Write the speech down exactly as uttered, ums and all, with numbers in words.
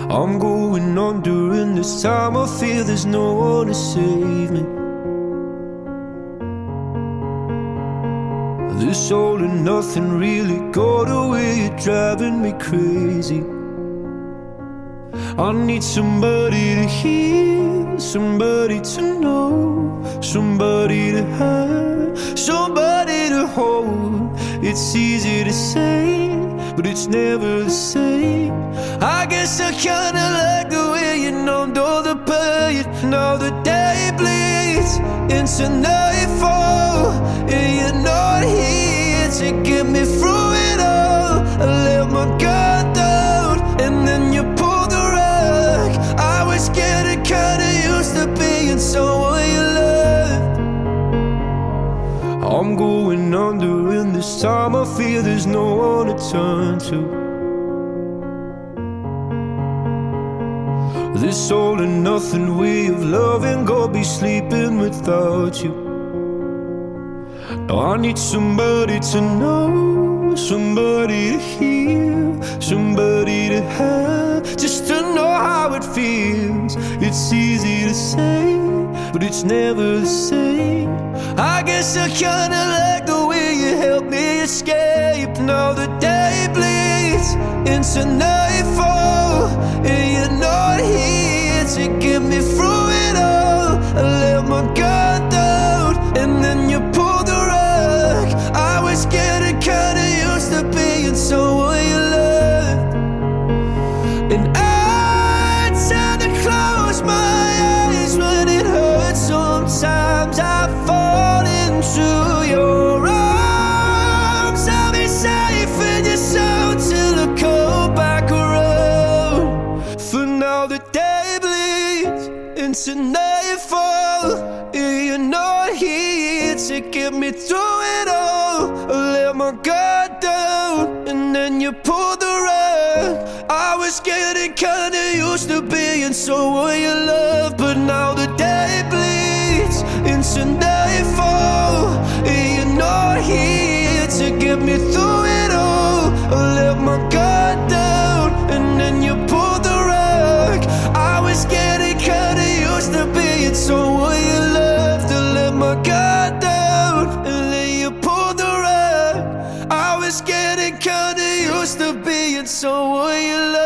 I'm going on during this time. I feel there's no one to save me. This all and nothing really got away, you're driving me crazy. I need somebody to hear, somebody to know, somebody to have, somebody to hold. It's easy to say, but it's never the same. I guess I kinda like the way you numbed all the pain. Now the day bleeds into nightfall, and you're not here to get me through it all. I let my guard down, and then you pulled the rug. I was getting kinda used to being someone you loved. I'm going under in this time. I feel there's no one to turn to. This all and nothing way of loving, go be sleeping without you. Now I need somebody to know, somebody to hear, somebody to have, just to know how it feels. It's easy to say, but it's never the same. I guess I kinda like the way you helped me escape. Now the day bleeds into nightfall, and you're not here to get me through it all. I let my guard down, and then you pulled the rug. I was getting kinda used to being someone you loved, and I tend to close my eyes when it hurts. Sometimes I fall into your arms. I'll be safe in your soul till I come back around. For now the day bleeds into nightfall, and you're not here to get me through it all. I let my guard down, and then you pulled the rug. I was getting kinda used to being someone you love, but now the day bleeds into nightfall, and you're not here to get me through it all. I let my guard down, and then you pulled the rug. I was getting kinda used to being someone you loved. I let my guard down, and then you pulled the rug. I was getting kinda used to being someone you loved.